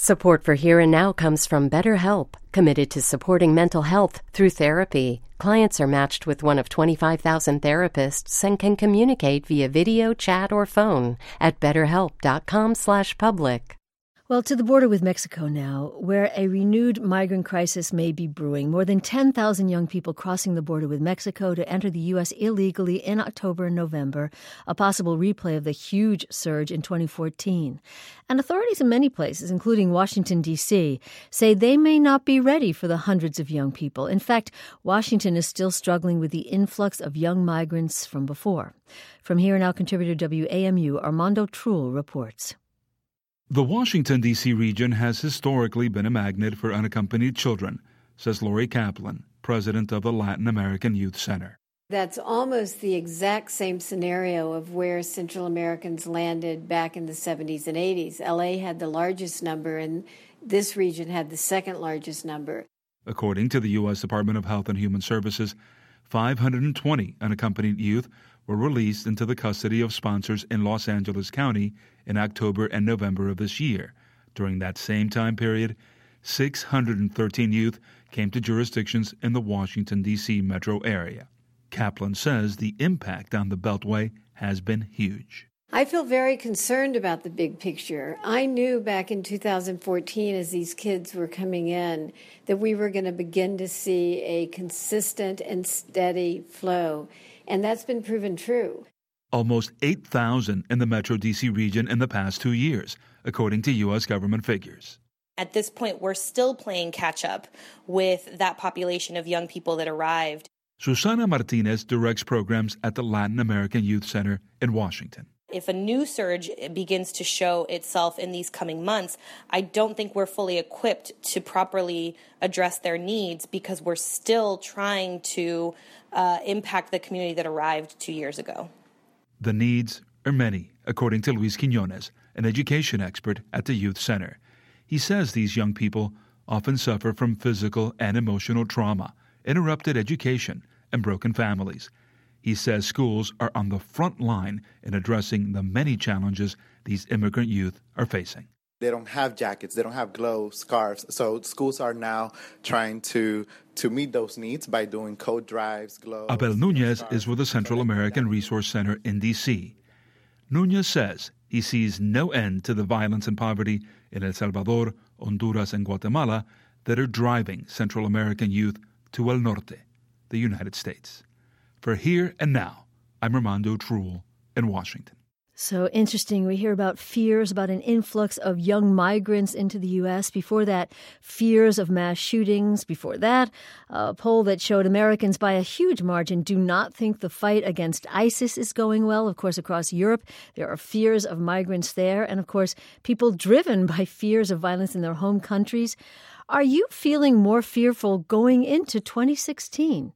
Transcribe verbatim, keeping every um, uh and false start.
Support for Here and Now comes from BetterHelp, committed to supporting mental health through therapy. Clients are matched with one of twenty-five thousand therapists and can communicate via video, chat, or phone at betterhelp.com slash public. Well, to the border with Mexico now, where a renewed migrant crisis may be brewing. More than ten thousand young people crossing the border with Mexico to enter the U S illegally in October and November, a possible replay of the huge surge in twenty fourteen. And authorities in many places, including Washington, D C, say they may not be ready for the hundreds of young people. In fact, Washington is still struggling with the influx of young migrants from before. From Here and Now contributor W A M U, Armando Truel reports. The Washington, D C region has historically been a magnet for unaccompanied children, says Lori Kaplan, president of the Latin American Youth Center. That's almost the exact same scenario of where Central Americans landed back in the seventies and eighties. L A had the largest number, and this region had the second largest number. According to the U S Department of Health and Human Services, five hundred twenty unaccompanied youth were released into the custody of sponsors in Los Angeles County in October and November of this year. During that same time period, six hundred thirteen youth came to jurisdictions in the Washington, D C metro area. Kaplan says the impact on the Beltway has been huge. I feel very concerned about the big picture. I knew back in two thousand fourteen, as these kids were coming in, that we were going to begin to see a consistent and steady flow, and that's been proven true. Almost eight thousand in the Metro D C region in the past two years, according to U S government figures. At this point, we're still playing catch-up with that population of young people that arrived. Susana Martinez directs programs at the Latin American Youth Center in Washington. If a new surge begins to show itself in these coming months, I don't think we're fully equipped to properly address their needs because we're still trying to uh, impact the community that arrived two years ago. The needs are many, according to Luis Quiñones, an education expert at the Youth Center. He says these young people often suffer from physical and emotional trauma, interrupted education, and broken families. He says schools are on the front line in addressing the many challenges these immigrant youth are facing. They don't have jackets, they don't have gloves, scarves. So schools are now trying to to meet those needs by doing coat drives, gloves. Abel Nunez is with the Central American Resource Center in D C. Nunez says he sees no end to the violence and poverty in El Salvador, Honduras, and Guatemala that are driving Central American youth to El Norte, the United States. For Here and Now, I'm Armando Truel in Washington. So interesting. We hear about fears about an influx of young migrants into the U S. Before that, fears of mass shootings. Before that, a poll that showed Americans by a huge margin do not think the fight against ISIS is going well. Of course, across Europe, there are fears of migrants there. And of course, people driven by fears of violence in their home countries. Are you feeling more fearful going into twenty sixteen?